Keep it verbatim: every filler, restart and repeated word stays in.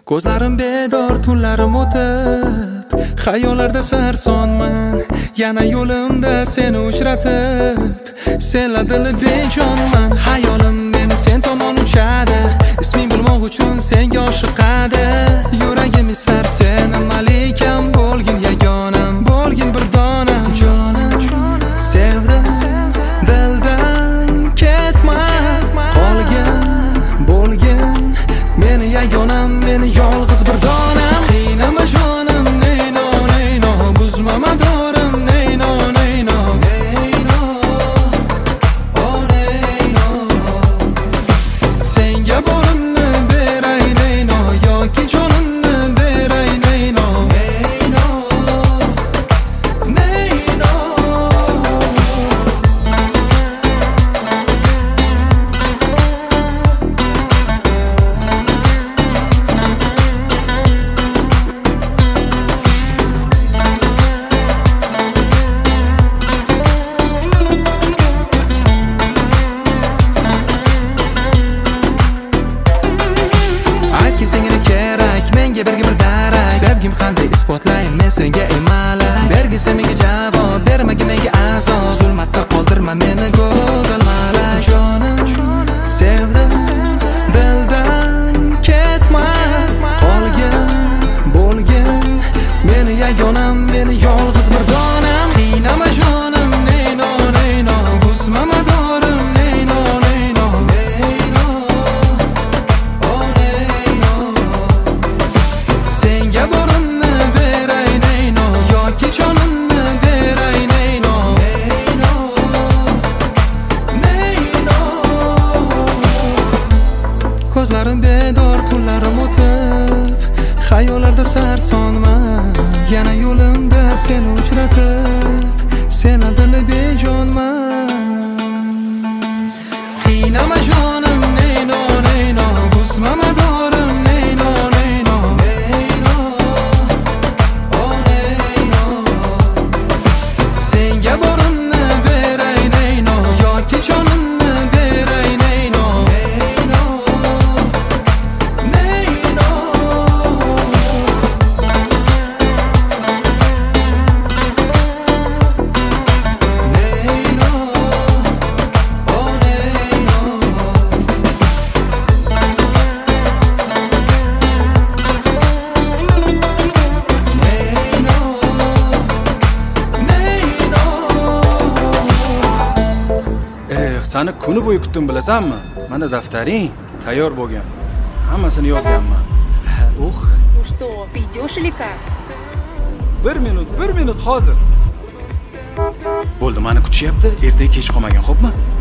Ko'zlarim bedor, tunlarim o'tib, xayollarda sarsonman. Yana yo'limda seni uchratib, senla dili bejonman. Hayolim meni sen tomon uchadi, isming bilmoq uchun senga oshiqadi. Yuragim istar seni malikam, bo'lgin yagonam, bo'lgin bir donam. Jonim, sevdim, dildan ketma, qolgin, bo'lgin meni yagonam, meni yolg'iz bir donam. Qiynama jonim, neyno neyno, buzma madorim, neyno neyno, neyno, oh neyno. Senga borimni beray neyno, yoki jonimni beray neyno, neyno, neyno. Senga kerak, menga bergi bir darak. Sevgim qanday isbotlayin men senga ey malak. Bergisa menga javob, bermagi menga azob. Zulmatda qoldirma meni go'zal malak. Jonim, sevdim, dildan ketma, qolgin, bo'lgin meni yagonam, meni yolg'iz bir donam. Qiynama jonim, neyno neyno, buzma madorim, neyno neyno, neyno, oh neyno. Senga borimni beray neyno, yoki jonimni beray neyno, neyno, neyno. Ko'zlarim bedor, tunlarim o'tib, xayollarda sarsonman. Yana yo'limda seni uchratib, seni dili bejonman. Qiynama jonim, neyno neyno, buzma madorim, neyno neyno, neyno, oh neyno. Senga borimni beray neyno, yoki jonimni beray neyno, neyno, neyno. Neyno, oh neyno. Eh, seni kuni bo'yi kutdim bilasanmi? Mana daftaring tayyor bo'lgan. Hammasini yozganman. Uh, Ну что, ты идешь или как? bir minut, bir minut hozir. Bo'ldi, meni kutishyapti. Ertaga kech qolmagan, xo'pmi?